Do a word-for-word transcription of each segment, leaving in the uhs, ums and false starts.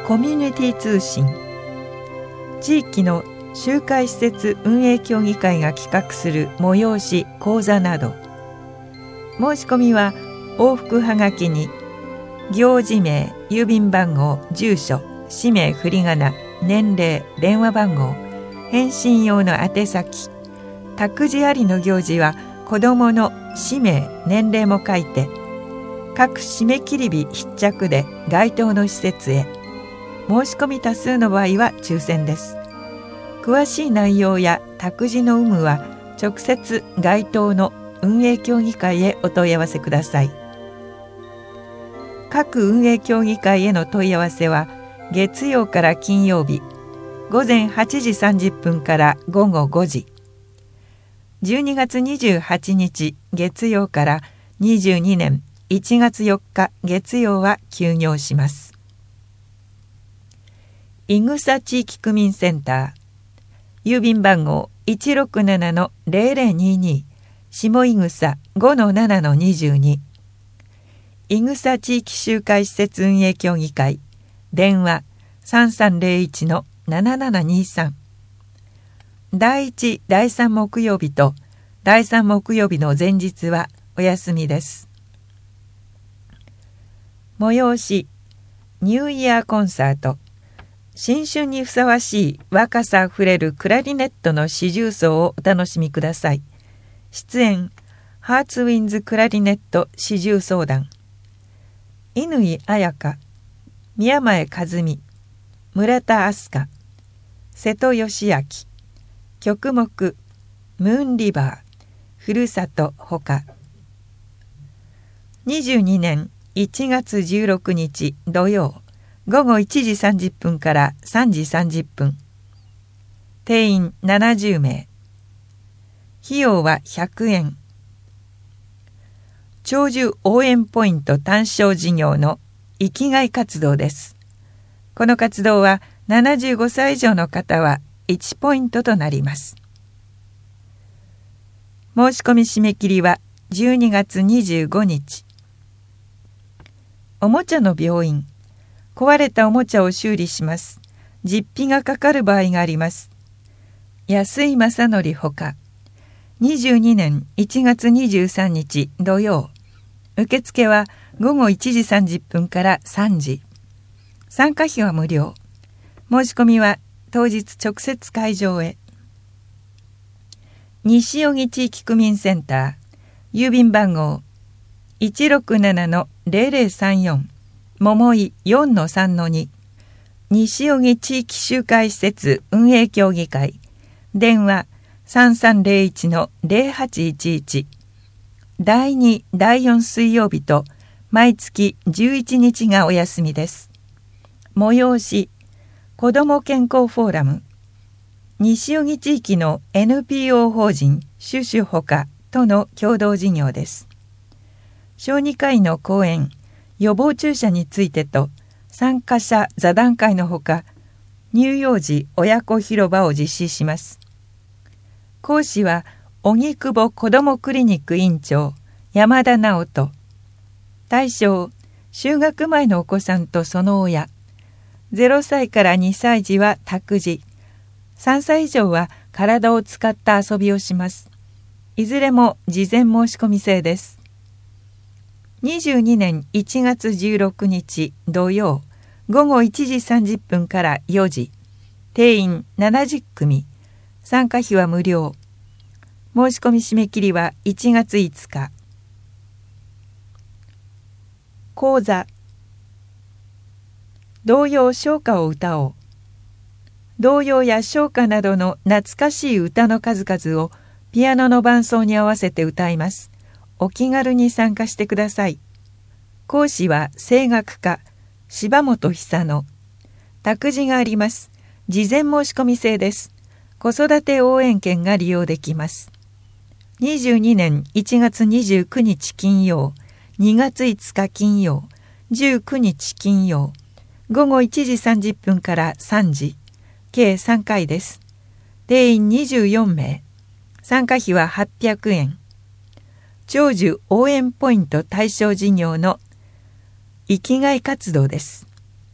コミュニティ通信、地域の集会施設運営協議会が企画する催し講座など、申し込みは往復はがきに行事名、郵便番号、住所、氏名、振り仮名、年齢、電話番号、返信用の宛先、託児ありの行事は子どもの氏名、年齢も書いて、各締め切り日必着で該当の施設へ。申し込み多数の場合は抽選です。詳しい内容や託児の有無は直接該当の運営協議会へお問い合わせください。各運営協議会への問い合わせは月曜から金曜日ごぜんはちじさんじゅっぷんからごごごじ、じゅうにがつにじゅうはちにち月曜からにじゅうにねんいちがつよっか月曜は休業します。いぐさ地域区民センター、郵便番号 いちろくななのぜろぜろにに 下いぐさ ごのななのにじゅうに、いぐさ地域集会施設運営協議会、電話 さんさんぜろいちのななななにさん。だいいち、だいさん木曜日とだいさん木曜日の前日はお休みです。催しニューイヤーコンサート、新春にふさわしい若さあふれるクラリネットの四重奏をお楽しみください。出演ハーツウィンズクラリネット四重奏団、乾彩香、宮前和美、村田明日香、瀬戸義明、曲目ムーンリバー、ふるさとほか。にじゅうにねんいちがつじゅうろくにち土曜ごごいちじさんじゅっぷんからさんじさんじゅっぷん。定員ななじゅうめい。費用はひゃくえん。長寿応援ポイント単勝事業の生きがい活動です。この活動はななじゅうごさい以上の方はいちポイントとなります。申し込み締め切りはじゅうにがつにじゅうごにち。おもちゃの病院、壊れたおもちゃを修理します。実費がかかる場合があります。安井正則ほか。にじゅうにねんいちがつにじゅうさんにち土曜。受付はごごいちじさんじゅっぷんからさんじ。参加費は無料。申し込みは当日直接会場へ。西荻地域区民センター、郵便番号 いちろくななのぜろぜろさんよん、桃井 よんのさんのに、西荻地域集会施設運営協議会、電話さんさんぜろいちのぜろはちいちいち。だいに、だいよん水曜日と毎月じゅういちにちがお休みです。催し子ども健康フォーラム、西荻地域の エヌピーオー 法人シュシュほかとの共同事業です。小児科医の講演、予防注射についてと参加者座談会のほか、乳幼児親子広場を実施します。講師は荻窪子どもクリニック院長山田直人。対象、就学前のお子さんとその親。ゼロさいからにさい児は託児。さんさい以上は体を使った遊びをします。いずれも事前申し込み制です。にじゅうにねんいちがつじゅうろくにち土曜ごごいちじさんじゅっぷんからよじ。定員ななじゅっくみ。参加費は無料。申し込み締め切りはいちがついつか。講座、童謡唱歌を歌おう。童謡や唱歌などの懐かしい歌の数々をピアノの伴奏に合わせて歌います。お気軽に参加してください。講師は声楽家柴本久野。託児があります。事前申し込み制です。子育て応援券が利用できます。にじゅうにねんいちがつにじゅうくにち金曜、にがついつか金曜、じゅうくにち金曜、ごごいちじさんじゅっぷんからさんじ、計さんかいです。定員にじゅうよんめい。参加費ははっぴゃくえん。長寿応援ポイント対象事業の生きがい活動です。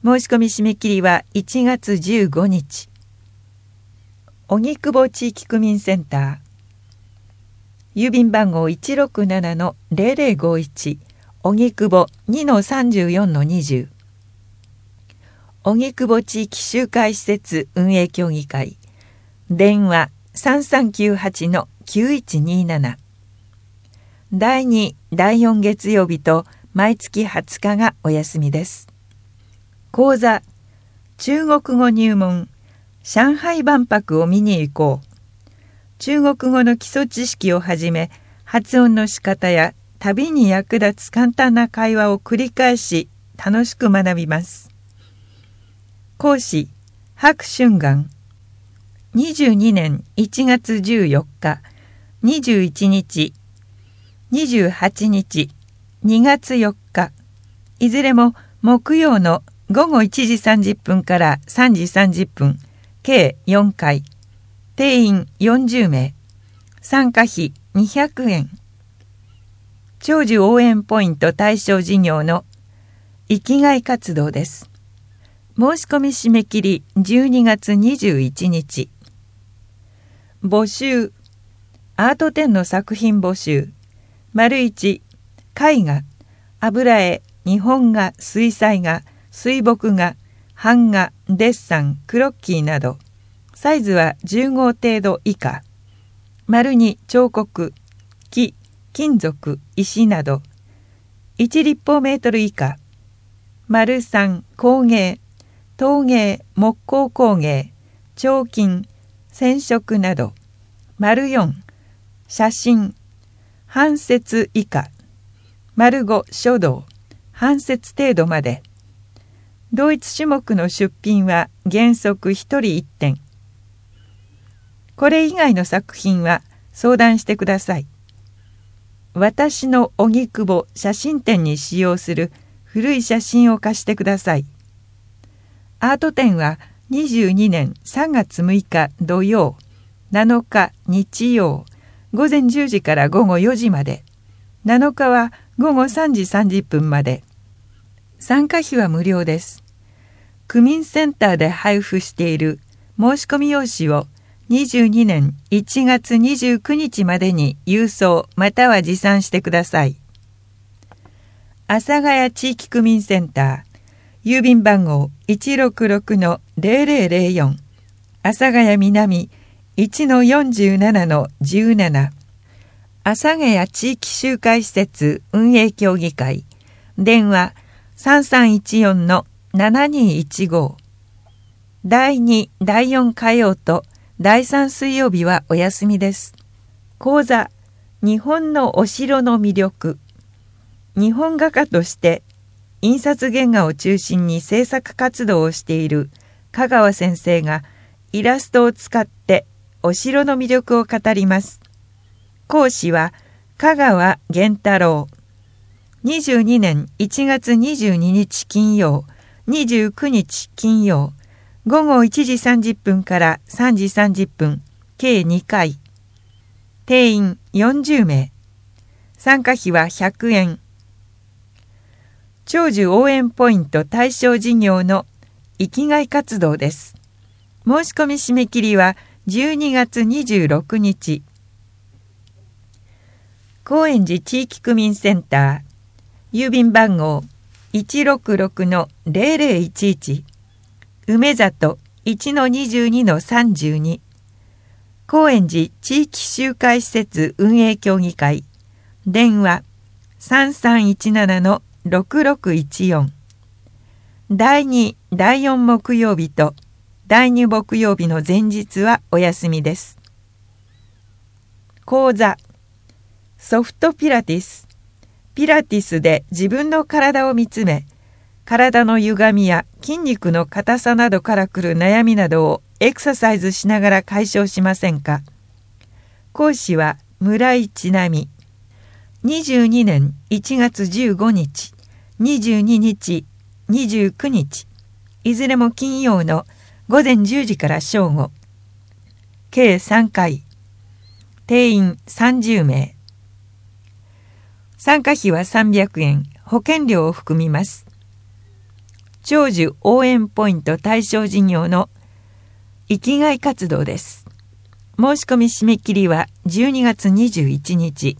申し込み締め切りはいちがつじゅうごにち。荻窪地域区民センター、郵便番号 いちろくななのゼロゼロごいち、荻窪 にのさんじゅうよんのにじゅう。荻窪地域集会施設運営協議会、電話 さんさんきゅうはちのきゅういちになな。だいに、だいよん月曜日と毎月はつかがお休みです。講座、中国語入門、上海万博を見に行こう。中国語の基礎知識をはじめ、発音の仕方や旅に役立つ簡単な会話を繰り返し楽しく学びます。講師、白春岩。にじゅうにねんいちがつじゅうよっか、にじゅういちにち、にじゅうはちにち、にがつよっか、いずれも木曜のごごいちじさんじゅっぷんからさんじさんじゅっぷん、計よんかい、定員よんじゅうめい、参加費にひゃくえん。長寿応援ポイント対象事業の生きがい活動です。申し込み締め切りじゅうにがつにじゅういちにち。募集、アート展の作品募集。丸いち、絵画、油絵、日本画、水彩画、水墨画、版画、デッサン、クロッキーなど、サイズはじゅうご程度以下。丸に、彫刻、木、金属、石など、いち立方メートル以下。丸さん、工芸、陶芸、木工工芸、彫金、染色など。丸よん、写真、半節以下。丸ご、書道、半節程度まで。同一種目の出品は原則ひとりいってん。これ以外の作品は相談してください。私の荻窪写真展に使用する古い写真を貸してください。アート展はにじゅうにねんさんがつむいか土曜、なのか日曜、ごぜんじゅうじからごごよじまで、なのかはごごさんじさんじゅっぷんまで。参加費は無料です。区民センターで配布している申し込み用紙をにじゅうにねんいちがつにじゅうくにちまでに郵送または持参してください。阿佐ヶ谷地域区民センター、郵便番号 いちろくろくのゼロゼロゼロよん、阿佐ヶ谷南 いちのよんじゅうななのじゅうなな、阿佐ヶ谷地域集会施設運営協議会、電話さんさんいちよんのななにいちご。だいに、だいよん火曜とだいさん水曜日はお休みです。講座、日本のお城の魅力。日本画家として印刷原画を中心に制作活動をしている香川先生がイラストを使ってお城の魅力を語ります。講師は香川源太郎。にじゅうにねんいちがつにじゅうににち金曜、にじゅうくにち金曜、ごごいちじさんじゅっぷんからさんじさんじゅっぷん、計にかい。定員よんじゅうめい。参加費はひゃくえん。長寿応援ポイント対象事業の生きがい活動です。申し込み締め切りはじゅうにがつにじゅうろくにち。高円寺地域区民センター、郵便番号 いちろくろくのゼロゼロいちいち、梅里 いちのにじゅうにのさんじゅうに、高円寺地域集会施設運営協議会、電話さんさんいちななのろくろくいちよん。だいに、だいよん木曜日とだいに木曜日の前日はお休みです。講座、ソフトピラティス。ピラティスで自分の体を見つめ、体の歪みや筋肉の硬さなどからくる悩みなどをエクササイズしながら解消しませんか。講師は村井千奈美。にじゅうにねんいちがつじゅうごにち、にじゅうににち、にじゅうくにち、いずれも金曜のごぜんじゅうじから正午。計さんかい。定員さんじゅうめい。参加費はさんびゃくえん、保険料を含みます。 長寿応援ポイント対象事業の生きがい活動です。申し込み締め切りはじゅうにがつにじゅういちにち。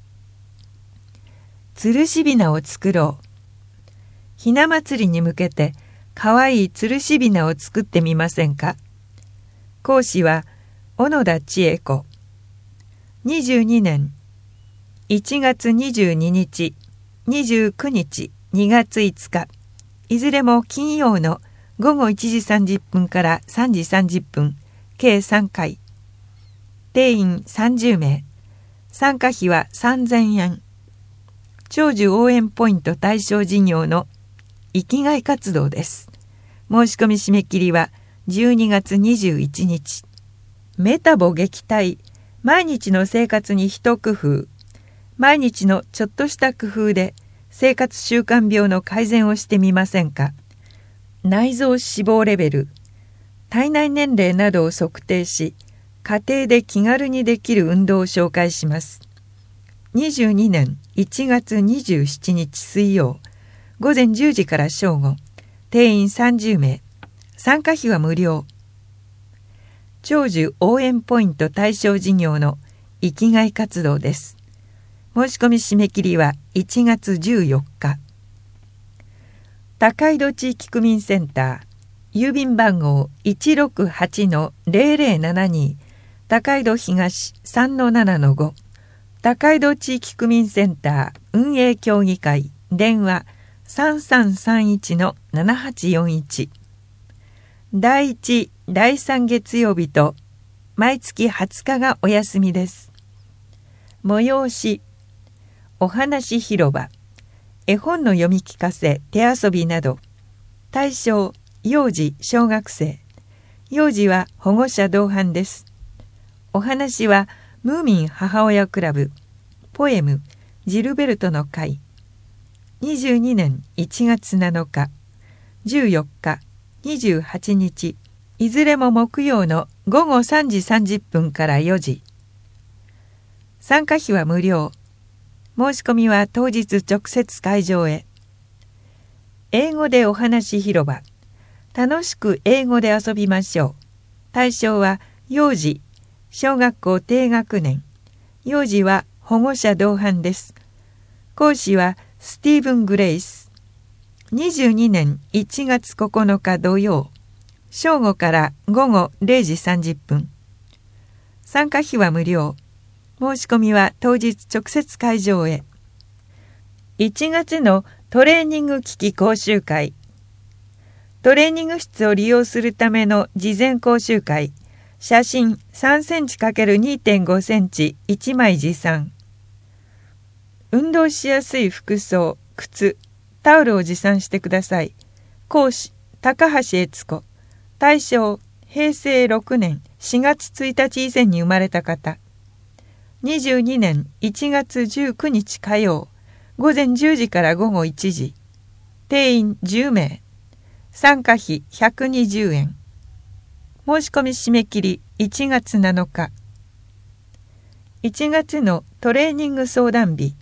つるしびなを作ろう。ひな祭りに向けてかわいいつるしびなを作ってみませんか。講師は小野田千恵子。にじゅうにねんいちがつにじゅうににち、にじゅうくにち、にがついつか、いずれも金曜のごごいちじさんじゅっぷんからさんじさんじゅっぷん、計さんかい。定員さんじゅうめい。参加費はさんぜんえん。長寿応援ポイント対象事業の生きがい活動です。申し込み締め切りはじゅうにがつにじゅういちにち。メタボ撃退。毎日の生活に一工夫。毎日のちょっとした工夫で生活習慣病の改善をしてみませんか。内臓脂肪レベル、体内年齢などを測定し、家庭で気軽にできる運動を紹介します。にじゅうにねんいちがつにじゅうしちにち水曜、ごぜんじゅうじから正午、定員さんじゅうめい。参加費は無料。長寿応援ポイント対象事業の生きがい活動です。申し込み締め切りはいちがつじゅうよっか。高井戸地域区民センター、郵便番号 いちろくはちのぜろぜろななに、高井戸東 さんのななのご、高井戸地域区民センター運営協議会、電話 さんさんさんいちのななはちよんいち。だいいち、だいさん月曜日と毎月はつかがお休みです。催し、お話広場、絵本の読み聞かせ、手遊びなど。対象、幼児、小学生。幼児は保護者同伴です。お話はムーミン母親クラブ、ポエム、ジルベルトの会。にじゅうにねんいちがつなのか、じゅうよっか、にじゅうはちにち、いずれも木曜のごごさんじさんじゅっぷんからよじ。参加費は無料。申し込みは当日直接会場へ。英語でお話広場。楽しく英語で遊びましょう。対象は幼児、小学校低学年。幼児は保護者同伴です。講師はスティーブン・グレイス。にじゅうにねんいちがつここのか土曜、正午からごごれいじさんじゅっぷん。参加費は無料。申し込みは当日直接会場へ。いちがつのトレーニング機器講習会。トレーニング室を利用するための事前講習会。写真さんセンチ×にてんごセンチいちまい持参。運動しやすい服装、靴、タオルを持参してください。講師、高橋悦子。対象、へいせいろくねんしがつついたち以前に生まれた方。にじゅうにねんいちがつじゅうくにち火曜、ごぜんじゅうじからごごいちじ。定員じゅうめい。参加費ひゃくにじゅうえん。申し込み締め切りいちがつなのか。いちがつのトレーニング相談日。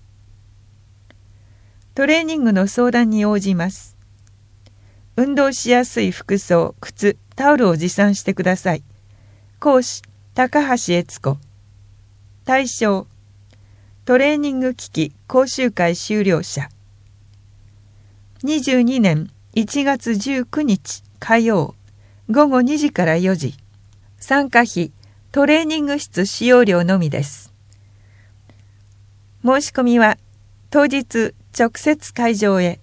トレーニングの相談に応じます。運動しやすい服装、靴、タオルを持参してください。講師、高橋悦子。対象、トレーニング機器講習会修了者。にじゅうにねんいちがつじゅうくにち火曜、ごごにじからよじ。参加費、トレーニング室使用料のみです。申し込みは当日直接会場へ。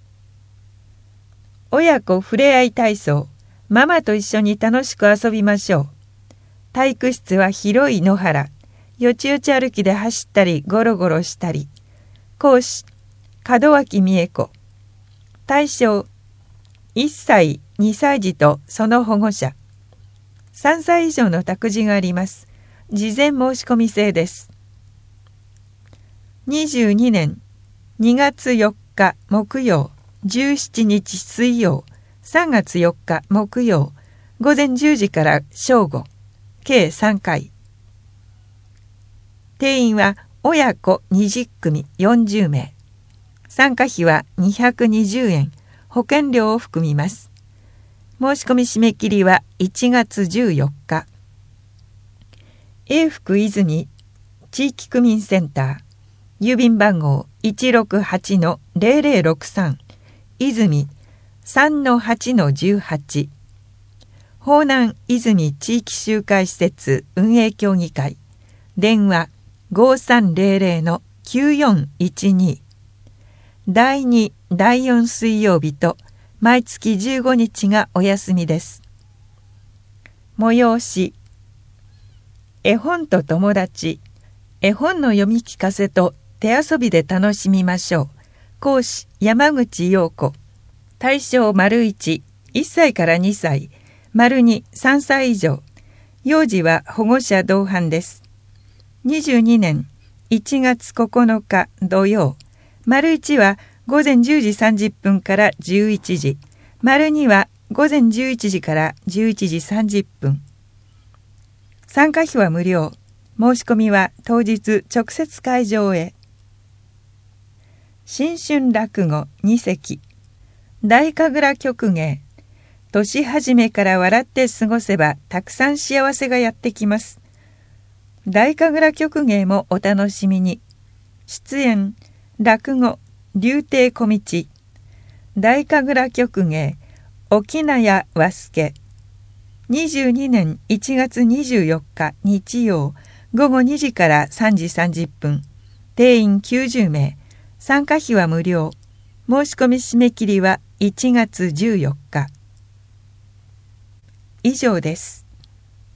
親子ふれあい体操、ママと一緒に楽しく遊びましょう。体育室は広い野原。よちよち歩きで走ったりゴロゴロしたり。講師、門脇美恵子。対象、いっさい、にさい児とその保護者。さんさい以上の託児があります。事前申し込み制です。にじゅうにねんにがつよっか木曜、じゅうしちにち水曜、さんがつよっか木曜、ごぜんじゅうじから正午、計さんかい。定員は親子にじゅっくみよんじゅうめい。参加費はにひゃくにじゅうえん。 保険料を含みます。申し込み締め切りはいちがつじゅうよっか。永福泉地域区民センター、郵便番号 いちろくはちのゼロゼロろくさん 泉 さんのはちのじゅうはち、方南泉地域集会施設運営協議会、電話 ごーさんゼロゼロのきゅうよんいちに。だいに、だいよん水曜日と毎月じゅうごにちがお休みです。催し、絵本と友達、絵本の読み聞かせと手遊びで楽しみましょう。講師山口陽子。対象丸いち、いっさいからにさい、丸に、さんさい以上。幼児は保護者同伴です。にじゅうにねんいちがつここのか土曜、丸いちはごぜんじゅうじさんじゅっぷんからじゅういちじ、丸にはごぜんじゅういちじからじゅういちじさんじゅっぷん。参加費は無料。申し込みは当日直接会場へ。新春落語にせき。大神楽曲芸。年始めから笑って過ごせばたくさん幸せがやってきます。大神楽曲芸もお楽しみに。出演、落語、柳亭小道。大神楽曲芸、沖納屋和助。にじゅうにねんいちがつにじゅうよっか日曜、ごごにじからさんじさんじゅっぷん。定員きゅうじゅうめい。参加費は無料。申し込み締め切りはいちがつじゅうよっか。以上です。